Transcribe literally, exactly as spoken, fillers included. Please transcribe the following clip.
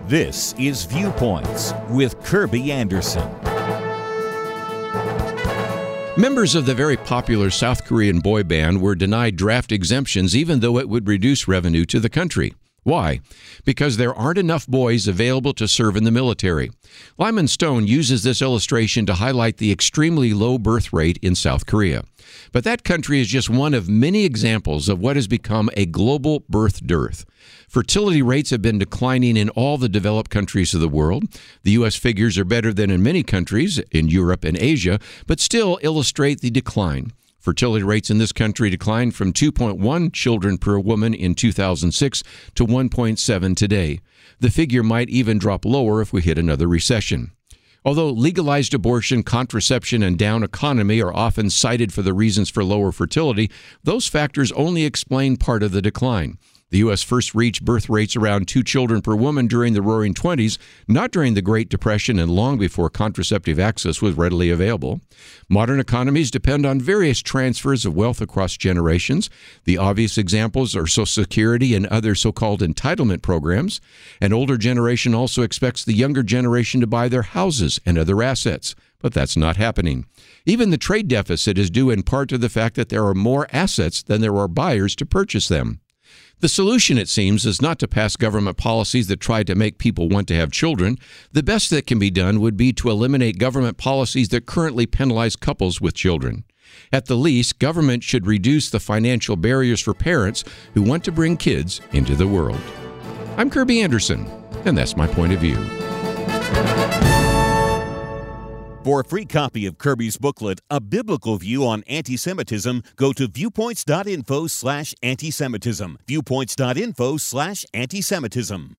This is Viewpoints with Kirby Anderson. Members of the very popular South Korean boy band were denied draft exemptions even though it would reduce revenue to the country. Why? Because there aren't enough boys available to serve in the military. Lyman Stone uses this illustration to highlight the extremely low birth rate in South Korea. But that country is just one of many examples of what has become a global birth dearth. Fertility rates have been declining in all the developed countries of the world. The U S figures are better than in many countries in Europe and Asia, but still illustrate the decline. Fertility rates in this country declined from two point one children per woman in two thousand six to one point seven today. The figure might even drop lower if we hit another recession. Although legalized abortion, contraception, and down economy are often cited for the reasons for lower fertility, those factors only explain part of the decline. The U S first reached birth rates around two children per woman during the Roaring Twenties, not during the Great Depression and long before contraceptive access was readily available. Modern economies depend on various transfers of wealth across generations. The obvious examples are Social Security and other so-called entitlement programs. An older generation also expects the younger generation to buy their houses and other assets, but that's not happening. Even the trade deficit is due in part to the fact that there are more assets than there are buyers to purchase them. The solution, it seems, is not to pass government policies that try to make people want to have children. The best that can be done would be to eliminate government policies that currently penalize couples with children. At the least, government should reduce the financial barriers for parents who want to bring kids into the world. I'm Kirby Anderson, and that's my point of view. For a free copy of Kirby's booklet, A Biblical View on Anti-Semitism, go to viewpoints.info slash anti-Semitism. Viewpoints.info slash anti-Semitism.